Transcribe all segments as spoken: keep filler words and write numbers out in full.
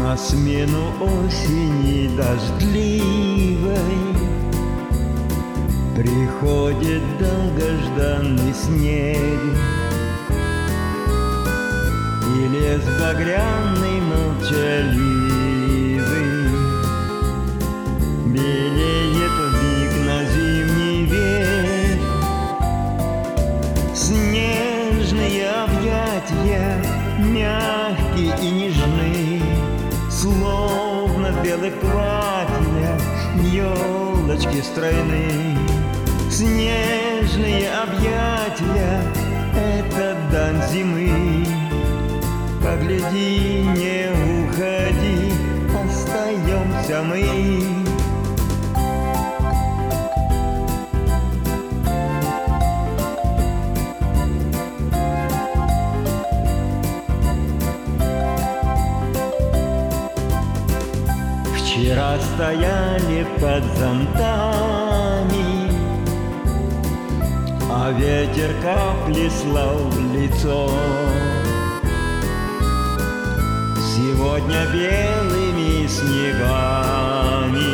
На смену осени дождливой приходит долгожданный снег, и лес багряный молчаливый белеет вмиг на зимний век. Снежные объятия мягкие и нежны, словно в белых платьях елочки стройны. Снежные объятия — это дань зимы. Погляди, не уходи, остаемся мы. Вчера стояли под зонтами, а ветер капли слал в лицо. Сегодня белыми снегами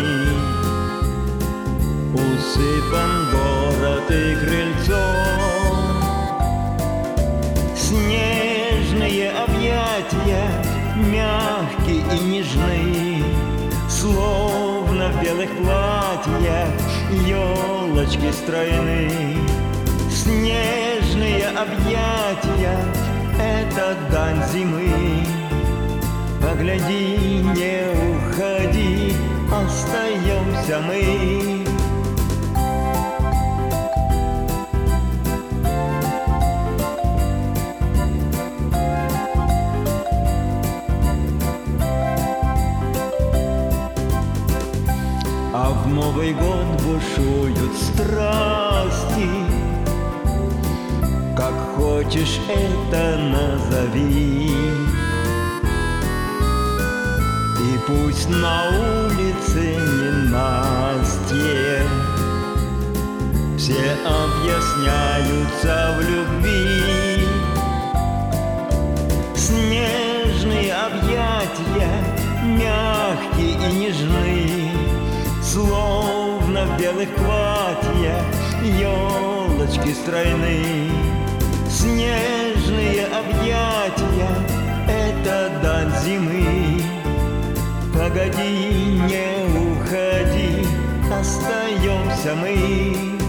усыпан город и крыльцо. Снежные объятия мягкие и нежны, словно в белых платьях елочки стройны. Снежные объятия — это дань зимы. Погляди, не уходи, остаемся мы. А в Новый год бушуют страсти, как хочешь это назови. И пусть на улице ненастье все объясняются в любви. Снежные объятия мягкие и нежны, словно в белых платьях елочки стройны. Снежные объятия — это дань зимы. Погоди, не уходи, остаемся мы.